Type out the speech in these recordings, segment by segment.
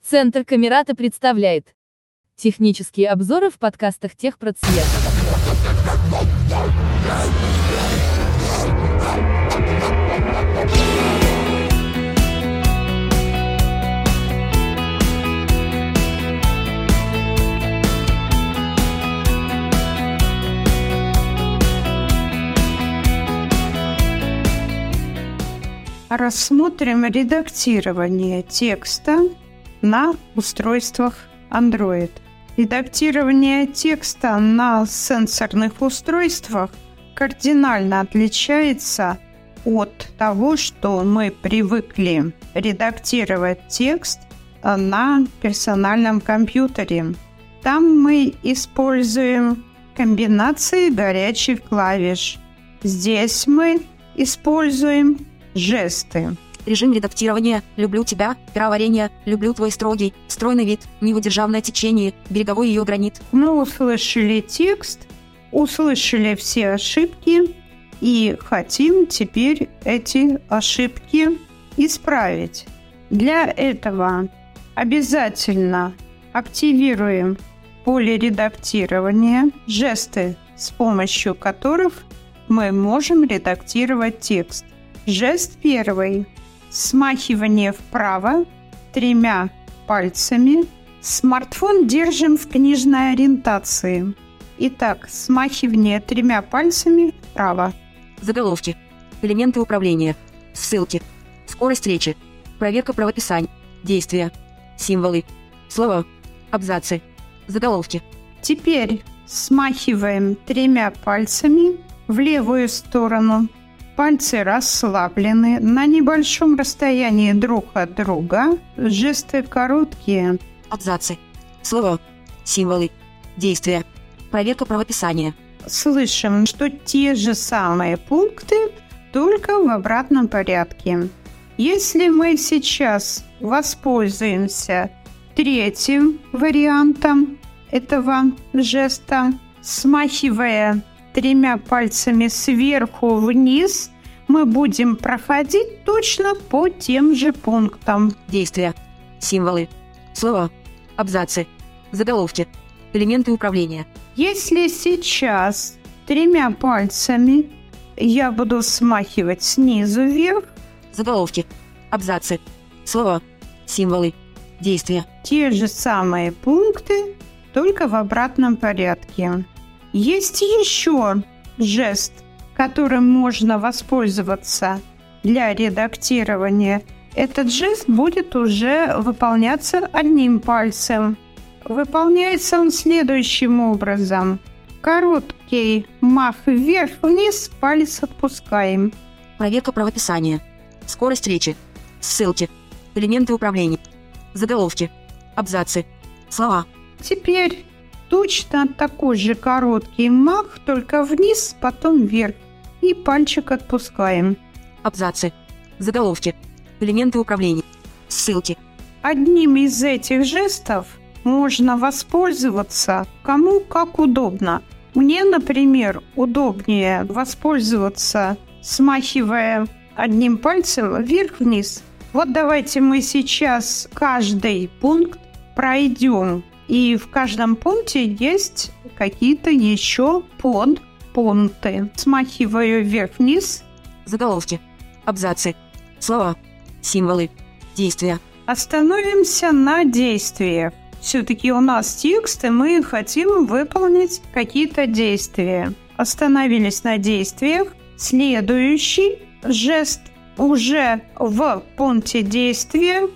Центр Камерата представляет технические обзоры в подкастах Техпроцвет. Рассмотрим редактирование текста на устройствах Android. Редактирование текста на сенсорных устройствах кардинально отличается от того, что мы привыкли редактировать текст на персональном компьютере. Там мы используем комбинации горячих клавиш. Здесь мы используем жесты. Режим редактирования: люблю тебя, пироварение, люблю твой строгий, стройный вид, невыдержавное течение, береговой ее гранит. Мы услышали текст, услышали все ошибки и хотим теперь эти ошибки исправить. Для этого обязательно активируем поле редактирования, жесты, с помощью которых мы можем редактировать текст. Жест первый. Смахивание вправо 3 пальцами. Смартфон держим в книжной ориентации. Итак, смахивание 3 пальцами вправо. Заголовки. Элементы управления. Ссылки. Скорость речи. Проверка правописания. Действия. Символы. Слова. Абзацы. Заголовки. Теперь смахиваем 3 пальцами в левую сторону. Пальцы расслаблены на небольшом расстоянии друг от друга. Жесты короткие. Абзацы. Слова. Символы. Действия. Проверка правописания. Слышим, что те же самые пункты, только в обратном порядке. Если мы сейчас воспользуемся третьим вариантом этого жеста, смахивая 3 пальцами сверху вниз, мы будем проходить точно по тем же пунктам. Действия. Символы. Слова. Абзацы. Заголовки. Элементы управления. Если сейчас 3 пальцами я буду смахивать снизу вверх, Заголовки. Абзацы. Слова. Символы. Действия. те же самые пункты, только в обратном порядке. Есть еще жест, которым можно воспользоваться для редактирования. Этот жест будет уже выполняться одним пальцем. Выполняется он следующим образом. Короткий мах вверх-вниз, палец отпускаем. Проверка правописания. Скорость речи. Ссылки. Элементы управления. Заголовки. Абзацы. Слова. Теперь точно такой же короткий мах, только вниз, потом вверх. И пальчик отпускаем. Абзацы. Заголовки. Элементы управления. Ссылки. Одним из этих жестов можно воспользоваться кому как удобно. Мне, например, удобнее воспользоваться, смахивая одним пальцем вверх-вниз. Вот давайте мы сейчас каждый пункт пройдем. И в каждом пункте есть какие-то еще подпункты. Смахиваю вверх-вниз. Заголовки. Абзацы. Слова. Символы. Действия. Остановимся на действиях. Все-таки у нас текст, и мы хотим выполнить какие-то действия. Остановились на действиях. Следующий жест уже в пункте действия.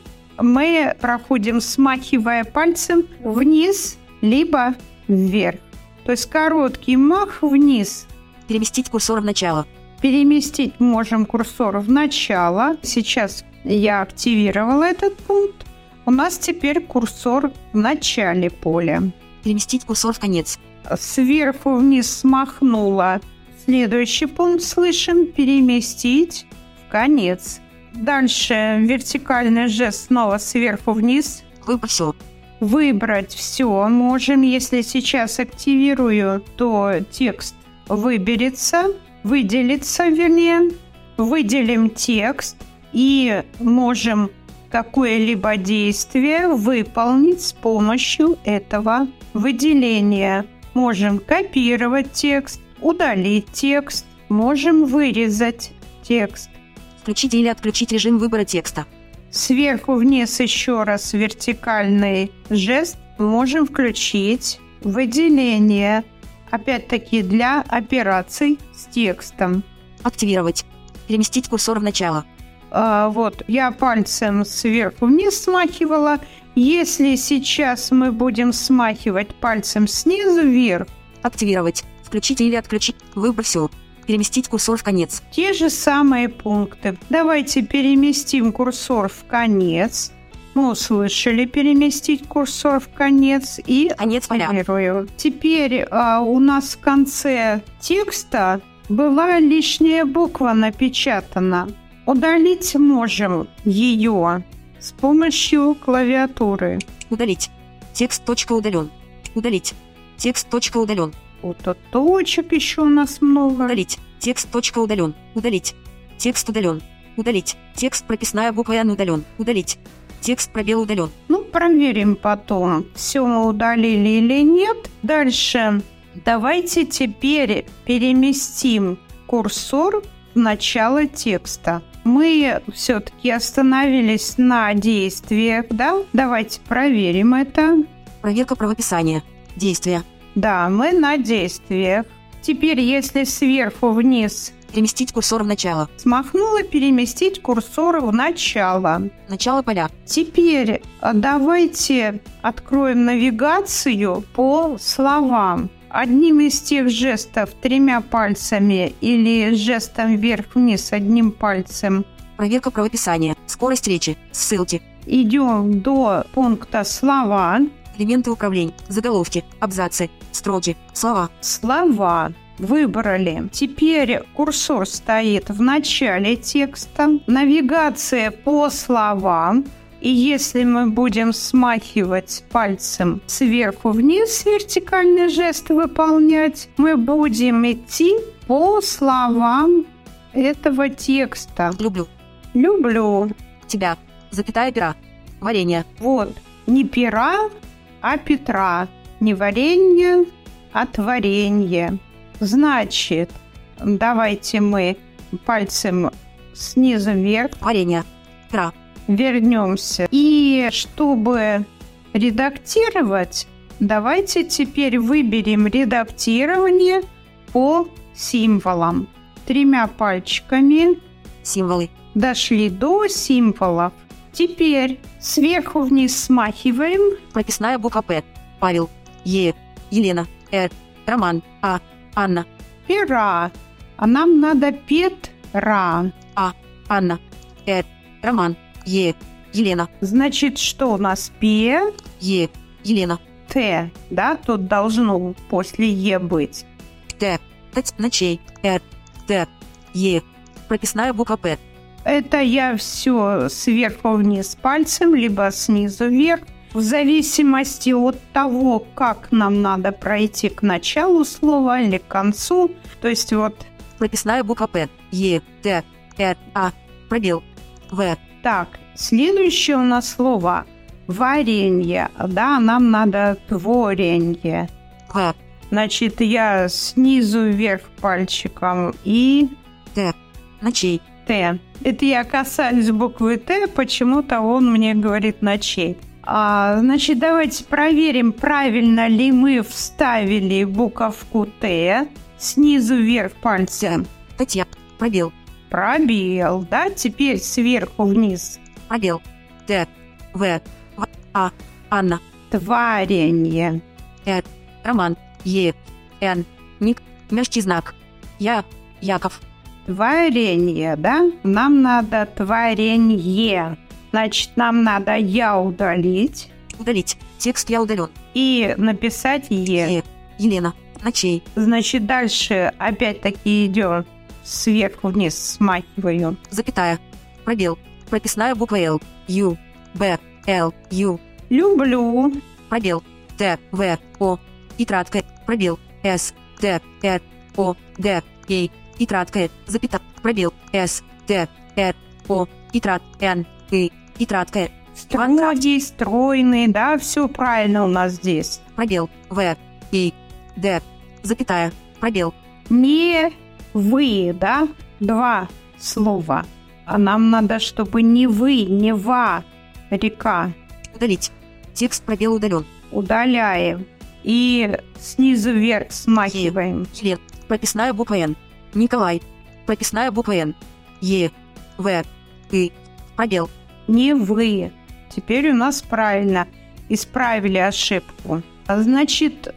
Мы проходим, смахивая пальцем вниз, либо вверх. То есть короткий мах вниз. Переместить курсор в начало. Переместить можем курсор в начало. Сейчас я активировала этот пункт. У нас теперь курсор в начале поля. Переместить курсор в конец. Сверху вниз смахнула. Следующий пункт слышим. Переместить в конец. Дальше вертикальный жест снова сверху вниз. Выбрать все. Выбрать все можем. Если сейчас активирую, то текст выберется, выделится, вернее. Выделим текст и можем какое-либо действие выполнить с помощью этого выделения. Можем копировать текст, удалить текст, можем вырезать текст. Включить или отключить режим выбора текста. Сверху вниз еще раз вертикальный жест. Можем включить выделение. Опять-таки для операций с текстом. Активировать. Переместить курсор в начало. Вот, я пальцем сверху вниз смахивала. Если сейчас мы будем смахивать пальцем снизу вверх. Активировать. Включить или отключить. Выбор все. Переместить курсор в конец. Те же самые пункты. Давайте переместим курсор в конец. Мы услышали переместить курсор в конец и Конец поля. активирую. Теперь у нас в конце текста была лишняя буква напечатана. Удалить можем ее с помощью клавиатуры. Удалить. Текст точка удален. Удалить. Текст точка удален. Вот тут точек еще у нас много. Удалить. Текст точка удален. Удалить. Текст удален. Удалить. Текст прописная буква Н удален. Удалить. Текст пробел удален. Ну, проверим потом, все мы удалили или нет. Дальше давайте теперь переместим курсор в начало текста. Мы все-таки остановились на действиях, да? Давайте проверим это. Проверка правописания. Действия. Да, мы на действиях. Теперь, если сверху вниз Переместить курсор в начало. смахнула, переместить курсор в начало. Начало поля. Теперь давайте откроем навигацию по словам. Одним из тех жестов 3 пальцами или жестом вверх-вниз 1 пальцем Проверка правописания. Скорость речи. Ссылки. идем до пункта «Слова». Элементы управления. Заголовки. Абзацы. Строки. Слова. Слова. Выбрали. Теперь курсор стоит в начале текста. Навигация по словам. И если мы будем смахивать пальцем сверху вниз, вертикальный жест выполнять, мы будем идти по словам этого текста. Люблю. Люблю. Тебя. Запятая пера. Варенье. Вот. Не пера, а Петра. Не варенье, а творенье. Значит, давайте мы пальцем снизу вверх Варенье. Пера. вернемся. И чтобы редактировать, давайте теперь выберем редактирование по символам. 3 пальчиками Символы. дошли до символов. Теперь сверху вниз смахиваем. Прописная буква П. Павел. Е. Елена. Роман. А. Анна. Пера. А нам надо Петра. А. Анна. Роман. Е. Елена. Значит, что у нас П, Е. Елена. Т, да? Тут должно после Е быть. Т. Ночей. Т. Е. Прописная буква П. Это я все сверху вниз пальцем, либо снизу вверх. В зависимости от того, как нам надо пройти к началу слова или к концу. То есть вот Прописная буква П. Е. Т. А. Пробел. В. так. Следующее у нас слово варенье. Да, нам надо творенье. В. Значит, я снизу вверх пальчиком и Т. Ночей. Т. Это я касаюсь буквы Т, почему-то он мне говорит ночей. Значит, давайте проверим, правильно ли мы вставили буковку Т. Снизу вверх пальцем. Татья. Пробел. Пробел, да? Теперь сверху вниз. Пробел. Т. В. А. Анна. Творенье. Роман. Е. Н. Ник. Мягкий знак. Я. Яков. Творенье, да? Нам надо творенье. Значит, нам надо «я» удалить Удалить. Текст я удален. и написать «е». Е. Елена. Ночей. Значит, дальше опять-таки идем сверху вниз, смахиваю. Запятая. Пробел. Прописная буква Л. Ю. Б. Л. Ю. Люблю. Пробел. Т. В. О. И краткое. Пробел. С. Т. О. Д. Е. И краткое. Запятая. Пробел. С. Т. О. И крат. Н. И. И краткое. Строгий, стройный, да, все правильно у нас здесь. Пробел. В. И. Д. Запятая. Пробел. Не вы, да, два слова. А нам надо, чтобы не вы, не ва, река. Удалить. Текст пробел удален. Удаляем. И снизу вверх смахиваем. Елен. Прописная буква Н. Николай. Прописная буква Н. Е. В. И. Пробел. Не вы. Теперь у нас правильно. Исправили ошибку. Значит,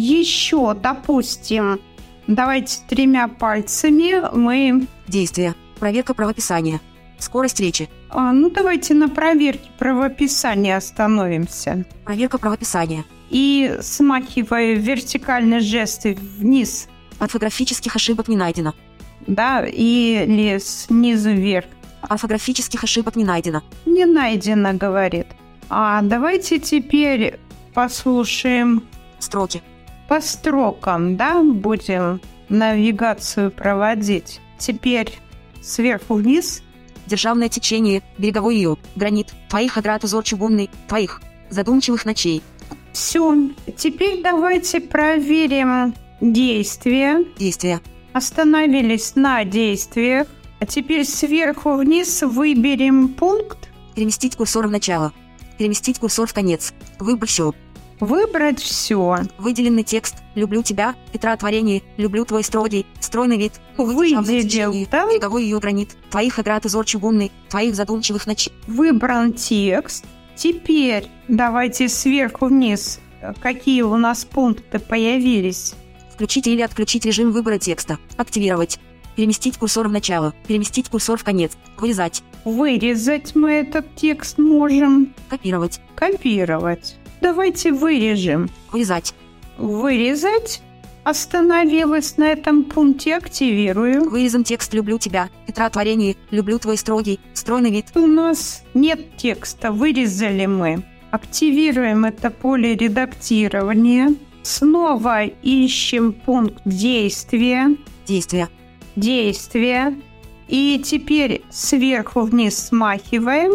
еще, допустим, давайте 3 пальцами мы... Действие. Проверка правописания. Скорость речи. Давайте на проверке правописания остановимся. Проверка правописания. И смахивая вертикальные жесты вниз. Орфографических ошибок не найдено. Да, или снизу вверх. Орфографических ошибок не найдено. Не найдено, говорит. Давайте теперь послушаем Строки. по строкам, да, будем навигацию проводить. Теперь сверху вниз. Державное течение, береговой ее, гранит, твоих одрат узор чугунный, твоих задумчивых ночей. Все. Теперь давайте проверим действия. Действия. Остановились на действиях. А теперь сверху вниз выберем пункт. Переместить курсор в начало. Переместить курсор в конец. Выбор все. Выбрать все. Выделенный текст. Люблю тебя. Петра творение. Люблю твой строгий, стройный вид. Выделил, да? Береговой ее гранит. Твоих одрат узор чугунный. Твоих задумчивых ночей. Выбран текст. Теперь давайте сверху вниз. Какие у нас пункты появились? Включить или отключить режим выбора текста. Активировать. Переместить курсор в начало. Переместить курсор в конец. Вырезать. Вырезать мы этот текст можем. Копировать. Копировать. Давайте вырежем. Вырезать. Вырезать. Остановилась на этом пункте. Активирую. Вырезан текст «Люблю тебя». Петра творение. Люблю твой строгий, стройный вид. У нас нет текста. Вырезали мы. Активируем это поле редактирования. Снова ищем пункт действия. Действия. Действия. И теперь сверху вниз смахиваем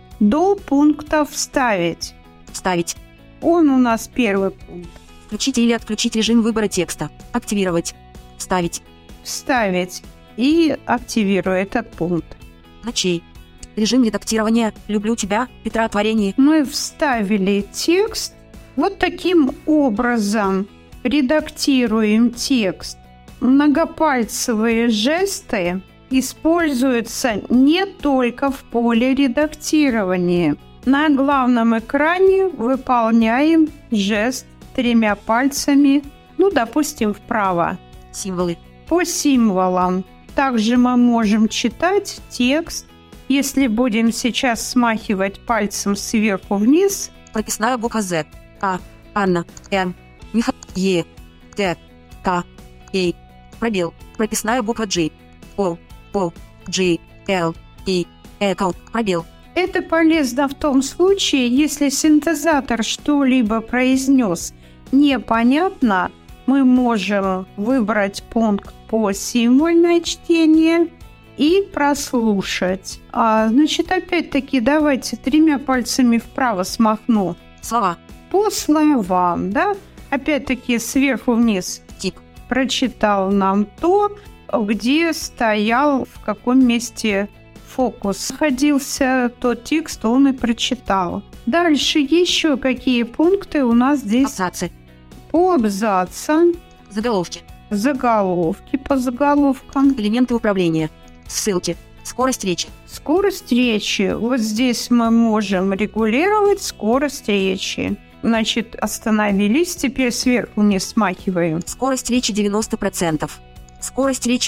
до пункта «Вставить». Вставить. Он у нас первый пункт. Включить или отключить режим выбора текста. Активировать. Вставить. Вставить. И активирую этот пункт. Ночей. Режим редактирования «Люблю тебя». Петра творение. Мы вставили текст. Вот таким образом редактируем текст. Многопальцевые жесты используются не только в поле редактирования. На главном экране выполняем жест 3 пальцами, допустим, вправо. Символы. По символам. Также мы можем читать текст. Если будем сейчас смахивать пальцем сверху вниз. Прописная буква З. А. Анна. Н. Михаил. Е. Т. К. Е. Пробел. Прописная буква G. О. О. G. Л. И. Экл. Пробел. Это полезно в том случае, если синтезатор что-либо произнес непонятно, мы можем выбрать пункт по символьное чтение и прослушать. Значит, опять-таки, давайте 3 пальцами вправо смахну. Слова. По словам, да? Опять-таки, сверху вниз. Тип. Прочитал нам то, где стоял, в каком месте фокус находился, тот текст он и прочитал. Дальше еще какие пункты у нас здесь? Абзацы. По абзацам. Заголовки. Заголовки по заголовкам. Элементы управления. Ссылки. Скорость речи. Скорость речи. Вот здесь мы можем регулировать скорость речи. Значит, остановились, теперь сверху не смахиваем. Скорость речи 90%. Скорость речи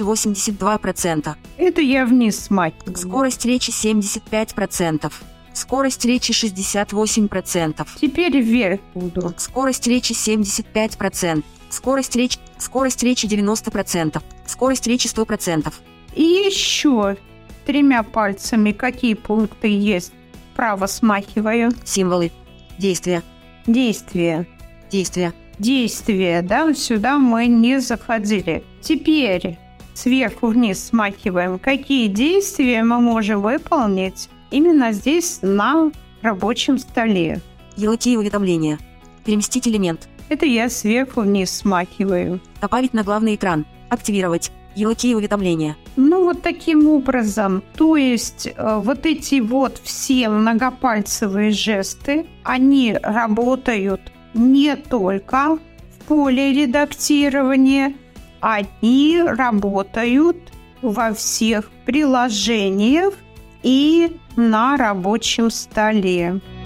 82%. Это я вниз смахиваю. Скорость речи 75%. Скорость речи 68%. Теперь вверх буду. Скорость речи 75%. Скорость речи 90%. Скорость речи 100%. И еще 3 пальцами какие пункты есть? Вправо смахиваю. Символы. Действия. Действие. Действия. Действие, да, сюда мы не заходили. Теперь сверху вниз смахиваем. Какие действия мы можем выполнить именно здесь на рабочем столе. Ярлыки и уведомления. Переместить элемент. Это я сверху вниз смахиваю. Добавить на главный экран. Активировать. Ярлыки и уведомления. Ну, вот таким образом. То есть вот эти вот все многопальцевые жесты, они работают не только в поле редактирования, они работают во всех приложениях и на рабочем столе.